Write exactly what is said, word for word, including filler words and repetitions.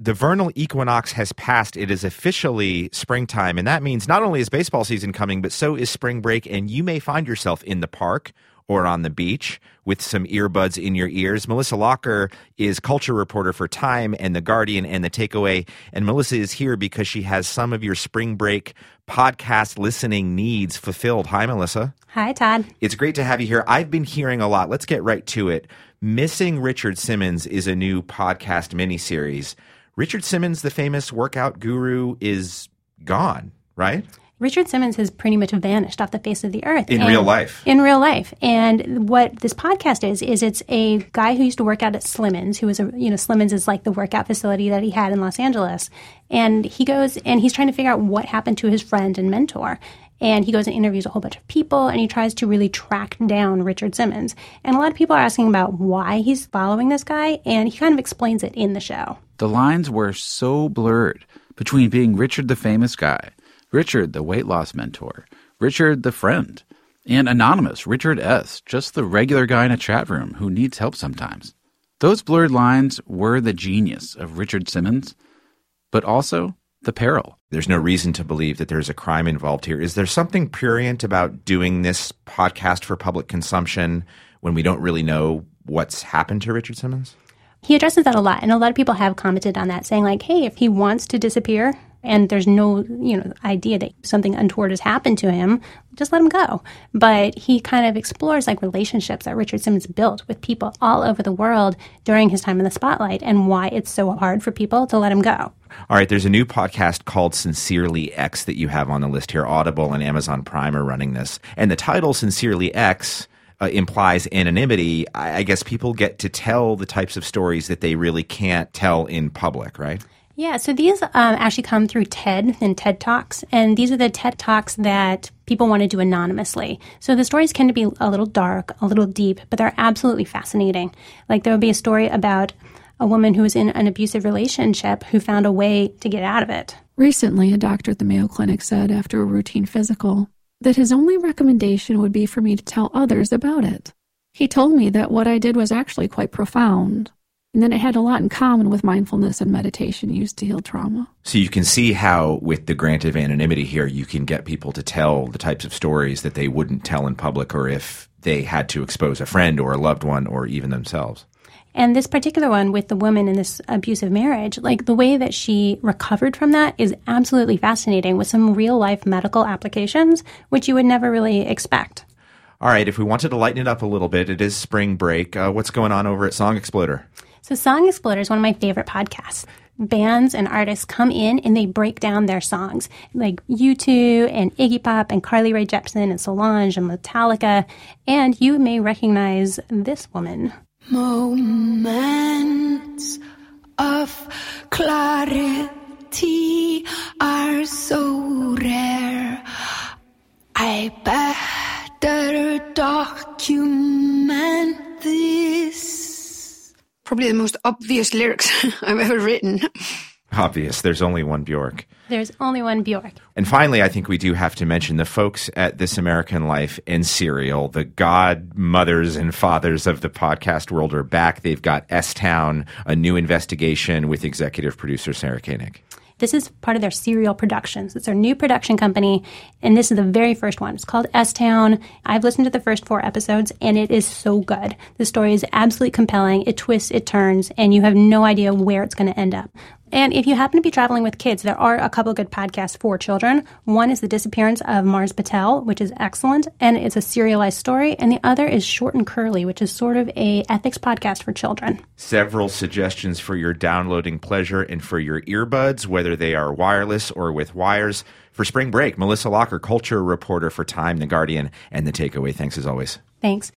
The vernal equinox has passed. It is officially springtime, and that means not only is baseball season coming, but so is spring break, and you may find yourself in the park or on the beach with some earbuds in your ears. Melissa Lockyer is culture reporter for Time and The Guardian and The Takeaway, and Melissa is here because she has some of your spring break podcast listening needs fulfilled. Hi, Melissa. Hi, Todd. It's great to have you here. I've been hearing a lot. Let's get right to it. Missing Richard Simmons is a new podcast miniseries. Richard Simmons, the famous workout guru, is gone, right? Richard Simmons has pretty much vanished off the face of the earth. In real life. In real life. And what this podcast is, is it's a guy who used to work out at Slimmens, who was a, you know, Slimmens is like the workout facility that he had in Los Angeles. And he goes and he's trying to figure out what happened to his friend and mentor. And he goes and interviews a whole bunch of people, and he tries to really track down Richard Simmons. And a lot of people are asking about why he's following this guy, and he kind of explains it in the show. The lines were so blurred between being Richard the famous guy, Richard the weight loss mentor, Richard the friend, and anonymous Richard S., just the regular guy in a chat room who needs help sometimes. Those blurred lines were the genius of Richard Simmons, but also the peril. There's no reason to believe that there's a crime involved here. Is there something prurient about doing this podcast for public consumption when we don't really know what's happened to Richard Simmons? He addresses that a lot, and a lot of people have commented on that, saying like, hey, if he wants to disappear and there's no, you know, idea that something untoward has happened to him, just let him go. But he kind of explores like relationships that Richard Simmons built with people all over the world during his time in the spotlight and why it's so hard for people to let him go. All right, there's a new podcast called Sincerely X that you have on the list here. Audible and Amazon Prime are running this. And the title Sincerely X uh, implies anonymity. I, I guess people get to tell the types of stories that they really can't tell in public, right? Yeah, so these um, actually come through TED and TED Talks, and these are the TED Talks that people want to do anonymously. So the stories tend to be a little dark, a little deep, but they're absolutely fascinating. Like there will be a story about a woman who was in an abusive relationship who found a way to get out of it. Recently, a doctor at the Mayo Clinic said after a routine physical that his only recommendation would be for me to tell others about it. He told me that what I did was actually quite profound, and then it had a lot in common with mindfulness and meditation used to heal trauma. So you can see how with the grant of anonymity here, you can get people to tell the types of stories that they wouldn't tell in public or if they had to expose a friend or a loved one or even themselves. And this particular one with the woman in this abusive marriage, like the way that she recovered from that is absolutely fascinating with some real-life medical applications, which you would never really expect. All right, if we wanted to lighten it up a little bit, it is spring break. Uh, what's going on over at Song Exploder? So Song Exploder is one of my favorite podcasts. Bands and artists come in and they break down their songs, like U two and Iggy Pop and Carly Rae Jepsen and Solange and Metallica. And you may recognize this woman. Moments of clarity are so rare. I better document this. Probably the most obvious lyrics I've ever written. Obvious. There's only one Bjork. There's only one Bjork. And finally, I think we do have to mention the folks at This American Life and Serial. The godmothers and fathers of the podcast world are back. They've got S-Town, a new investigation with executive producer Sarah Koenig. This is part of their Serial Productions. It's their new production company, and this is the very first one. It's called S-Town. I've listened to the first four episodes, and it is so good. The story is absolutely compelling. It twists, it turns, and you have no idea where it's going to end up. And if you happen to be traveling with kids, there are a couple good podcasts for children. One is The Disappearance of Mars Patel, which is excellent, and it's a serialized story. And the other is Short and Curly, which is sort of a ethics podcast for children. Several suggestions for your downloading pleasure and for your earbuds, whether they are wireless or with wires. For spring break, Melissa Lockyer, culture reporter for Time, The Guardian, and The Takeaway. Thanks as always. Thanks.